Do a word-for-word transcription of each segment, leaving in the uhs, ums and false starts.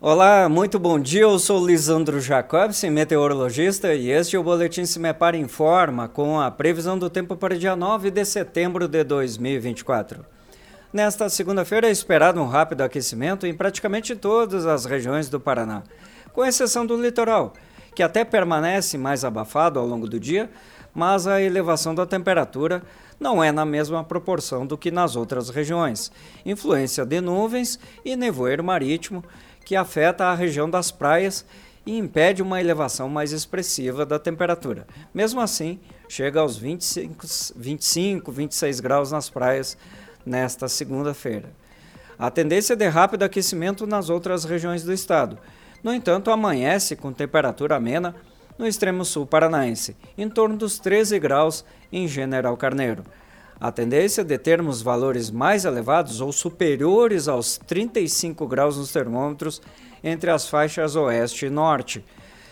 Olá, muito bom dia, eu sou Lisandro Jacobsen, meteorologista, e este é o Boletim Cimepar Informa com a previsão do tempo para dia nove de setembro de dois mil e vinte e quatro. Nesta segunda-feira é esperado um rápido aquecimento em praticamente todas as regiões do Paraná, com exceção do litoral, que até permanece mais abafado ao longo do dia, mas a elevação da temperatura não é na mesma proporção do que nas outras regiões. Influência de nuvens e nevoeiro marítimo que afeta a região das praias e impede uma elevação mais expressiva da temperatura. Mesmo assim, chega aos vinte e cinco, vinte e cinco, vinte e seis graus nas praias nesta segunda-feira. A tendência é de rápido aquecimento nas outras regiões do estado. No entanto, amanhece com temperatura amena no extremo sul paranaense, em torno dos treze graus em General Carneiro. A tendência é de termos valores mais elevados ou superiores aos trinta e cinco graus nos termômetros entre as faixas oeste e norte.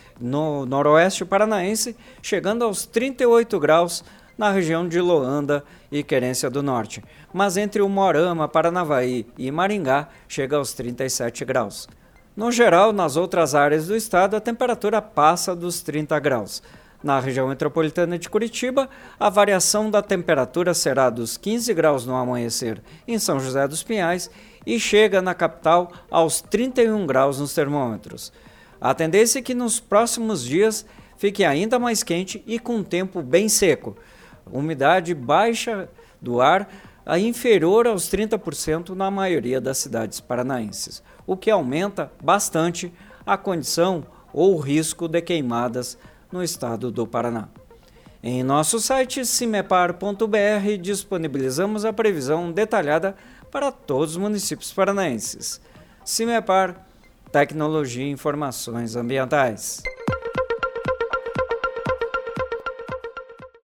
No noroeste paranaense, chegando aos trinta e oito graus na região de Loanda e Querência do Norte, mas entre Umuarama, Paranavaí e Maringá chega aos trinta e sete graus. No geral, nas outras áreas do estado, a temperatura passa dos trinta graus. Na região metropolitana de Curitiba, a variação da temperatura será dos quinze graus no amanhecer em São José dos Pinhais e chega na capital aos trinta e um graus nos termômetros. A tendência é que nos próximos dias fique ainda mais quente e com tempo bem seco. Umidade baixa do ar a inferior aos trinta por cento na maioria das cidades paranaenses, o que aumenta bastante a condição ou risco de queimadas no estado do Paraná. Em nosso site cimepar ponto br disponibilizamos a previsão detalhada para todos os municípios paranaenses. Cimepar, tecnologia e informações ambientais.